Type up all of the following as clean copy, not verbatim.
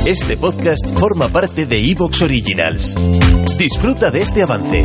Este podcast forma parte de Evox Originals. Disfruta de este avance.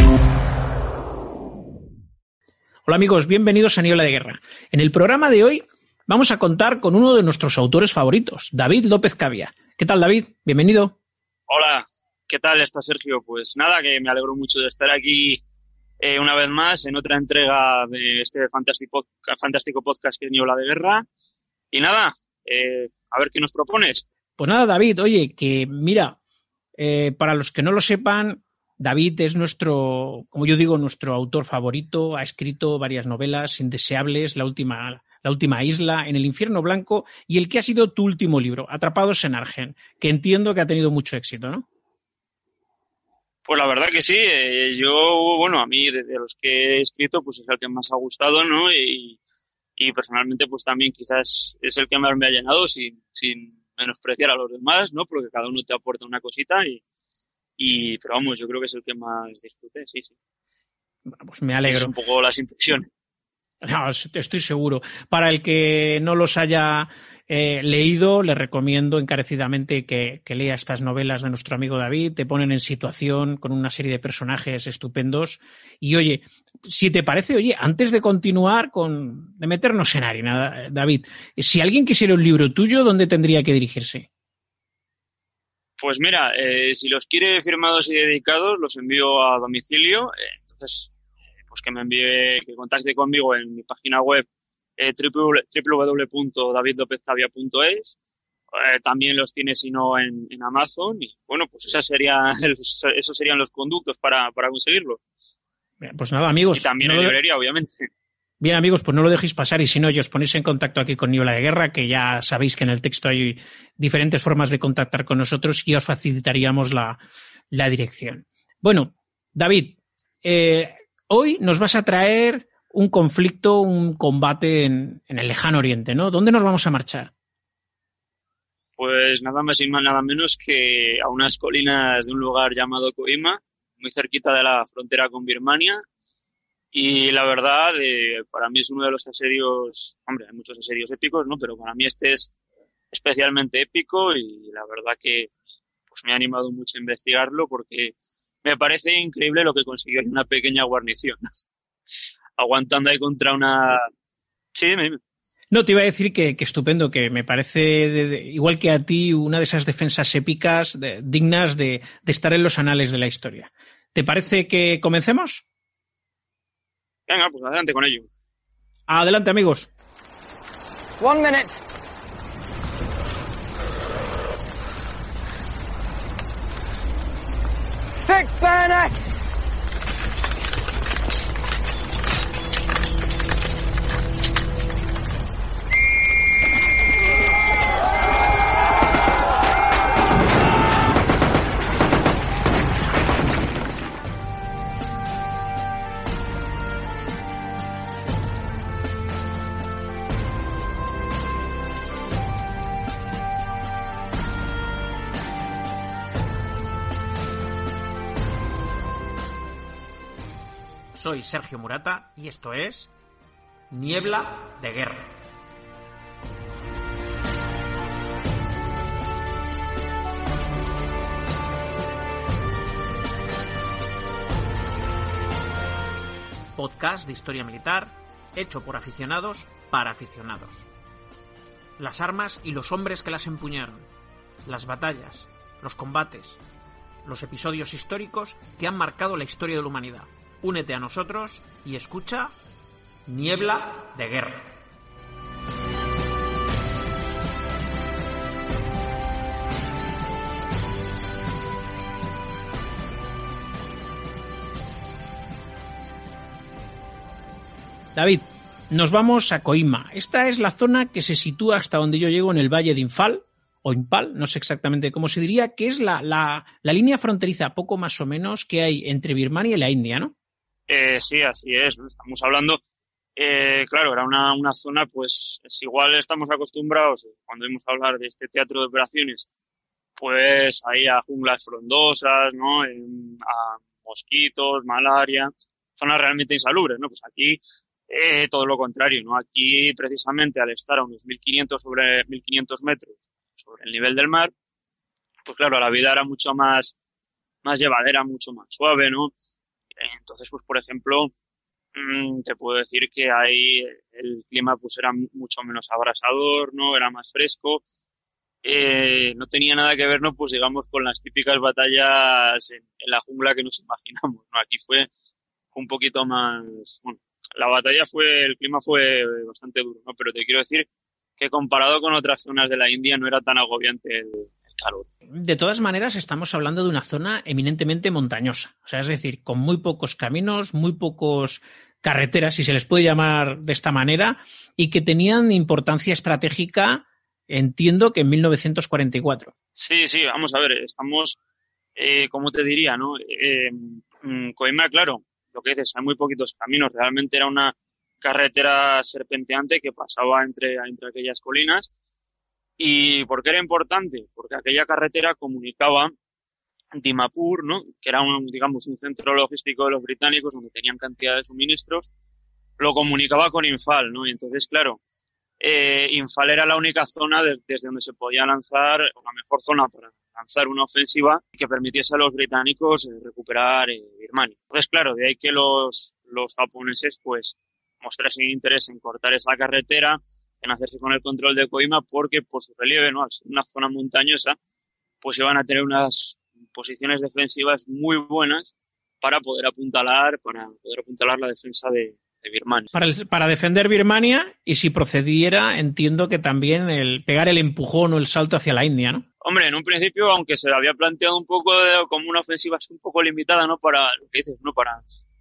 Hola amigos, bienvenidos a Niebla de Guerra. En el programa de hoy vamos a contar con uno de nuestros autores favoritos, David López Cavia. ¿Qué tal, David? Bienvenido. Hola, ¿qué tal está Sergio? Pues nada, que me alegro mucho de estar aquí una vez más en otra entrega de este fantástico podcast que es Niebla de Guerra. Y nada, a ver qué nos propones. Pues nada, David, oye, que mira, para los que no lo sepan, David es nuestro, como yo digo, nuestro autor favorito. Ha escrito varias novelas indeseables, La última isla, En el infierno blanco y el que ha sido tu último libro, Atrapados en Argen, que entiendo que ha tenido mucho éxito, ¿no? Pues la verdad que sí. A mí de los que he escrito, pues es el que más ha gustado, ¿no? Y personalmente, pues también quizás es el que más me ha llenado sin menospreciar a los demás, ¿no? Porque cada uno te aporta una cosita pero vamos, yo creo que es el que más disfruté, sí. Bueno, pues me alegro. Es un poco las impresiones. No, estoy seguro. Para el que no los haya leído, le recomiendo encarecidamente que lea estas novelas de nuestro amigo David. Te ponen en situación con una serie de personajes estupendos. Y oye, si te parece, antes de continuar de meternos en harina, David, si alguien quisiera un libro tuyo, ¿dónde tendría que dirigirse? Pues mira, si los quiere firmados y dedicados, los envío a domicilio. Entonces, pues que contacte conmigo en mi página web www.davidlopezcavia.es. También los tiene, si no, en Amazon. Y bueno, pues esos serían los conductos para conseguirlo. Bien, pues nada, amigos. Y también en librería, obviamente. Bien, amigos, pues no lo dejéis pasar y si no, os ponéis en contacto aquí con Niebla de Guerra, que ya sabéis que en el texto hay diferentes formas de contactar con nosotros y os facilitaríamos la dirección. Bueno, David, hoy nos vas a traer un conflicto, un combate en el lejano oriente, ¿no? ¿Dónde nos vamos a marchar? Pues nada más y nada menos que a unas colinas de un lugar llamado Kohima, muy cerquita de la frontera con Birmania. Y la verdad, para mí es uno de los asedios, hombre, hay muchos asedios épicos, ¿no? Pero para mí este es especialmente épico y la verdad que pues me ha animado mucho a investigarlo porque me parece increíble lo que consiguió en una pequeña guarnición, aguantando ahí contra una... Sí, No, te iba a decir que estupendo, que me parece, igual que a ti, una de esas defensas épicas dignas de estar en los anales de la historia. ¿Te parece que comencemos? Venga, pues adelante con ello. Adelante, amigos. 1 minute. Fix bayonets! Soy Sergio Murata y esto es Niebla de Guerra. Podcast de historia militar hecho por aficionados para aficionados. Las armas y los hombres que las empuñaron, las batallas, los combates, los episodios históricos que han marcado la historia de la humanidad. Únete a nosotros y escucha Niebla de Guerra. David, nos vamos a Kohima. Esta es la zona que se sitúa hasta donde yo llego en el valle de Imphal, o Impal, no sé exactamente cómo se diría, que es la línea fronteriza, poco más o menos, que hay entre Birmania y la India, ¿no? Sí, así es, ¿no? Estamos hablando, claro, era una zona, pues, es igual estamos acostumbrados, cuando vamos a hablar de este teatro de operaciones, pues ahí a junglas frondosas, ¿no? A mosquitos, malaria, zonas realmente insalubres, ¿no? Pues aquí todo lo contrario, ¿no? Aquí, precisamente, al estar a unos 1.500 metros sobre el nivel del mar, pues claro, la vida era mucho más llevadera, mucho más suave, ¿no? Entonces, pues por ejemplo, te puedo decir que ahí el clima pues era mucho menos abrasador, ¿no? Era más fresco. No tenía nada que ver, ¿no? Pues digamos con las típicas batallas en la jungla que nos imaginamos, ¿no? Aquí fue un poquito más, bueno, el clima fue bastante duro, ¿no? Pero te quiero decir que comparado con otras zonas de la India no era tan agobiante el calor. De todas maneras, estamos hablando de una zona eminentemente montañosa, o sea, es decir, con muy pocos caminos, muy pocos carreteras, si se les puede llamar de esta manera, y que tenían importancia estratégica, entiendo que en 1944. Sí, vamos a ver, estamos, ¿cómo te diría, no? Kohima, claro, lo que dices, hay muy poquitos caminos, realmente era una carretera serpenteante que pasaba entre aquellas colinas. ¿Y por qué era importante? Porque aquella carretera comunicaba Dimapur, ¿no? Que era un centro logístico de los británicos donde tenían cantidad de suministros, lo comunicaba con Imphal, ¿no? Y entonces, claro, Imphal era la única zona desde donde se podía lanzar, la mejor zona para lanzar una ofensiva que permitiese a los británicos recuperar Birmania. Entonces, claro, de ahí que los japoneses pues mostrasen interés en cortar esa carretera, en hacerse con el control de Kohima, porque por su relieve, ¿no? Al ser una zona montañosa, pues iban a tener unas posiciones defensivas muy buenas para poder apuntalar la defensa de Birmania. Para defender Birmania, y si procediera, entiendo que también el pegar el empujón o el salto hacia la India, ¿no? Hombre, en un principio, aunque se había planteado un poco como una ofensiva un poco limitada, ¿no? Para lo que dices, ¿no? Para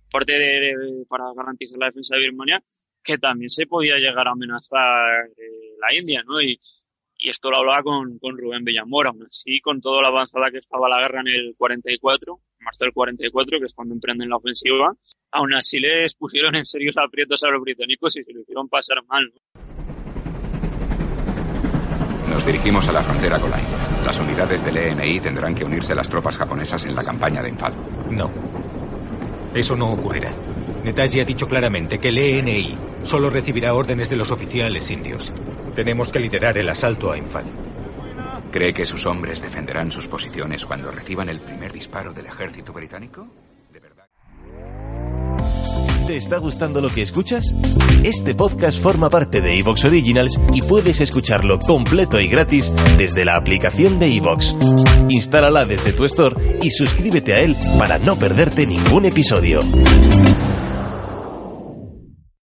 garantizar la defensa de Birmania, que también se podía llegar a amenazar la India, ¿no? Y esto lo hablaba con Rubén Villamor, aún así, con toda la avanzada que estaba la guerra en el 44, marzo del 44, que es cuando emprenden la ofensiva, aún así les pusieron en serios aprietos a los británicos y se lo hicieron pasar mal, ¿no? Nos dirigimos a la frontera con la India. Las unidades del ENI tendrán que unirse a las tropas japonesas en la campaña de Imphal. No. Eso no ocurrirá. Netaji ha dicho claramente que el ENI solo recibirá órdenes de los oficiales indios. Tenemos que liderar el asalto a Imphal. ¿Cree que sus hombres defenderán sus posiciones cuando reciban el primer disparo del ejército británico? ¿De verdad? ¿Te está gustando lo que escuchas? Este podcast forma parte de Evox Originals y puedes escucharlo completo y gratis desde la aplicación de Evox. Instálala desde tu store y suscríbete a él para no perderte ningún episodio.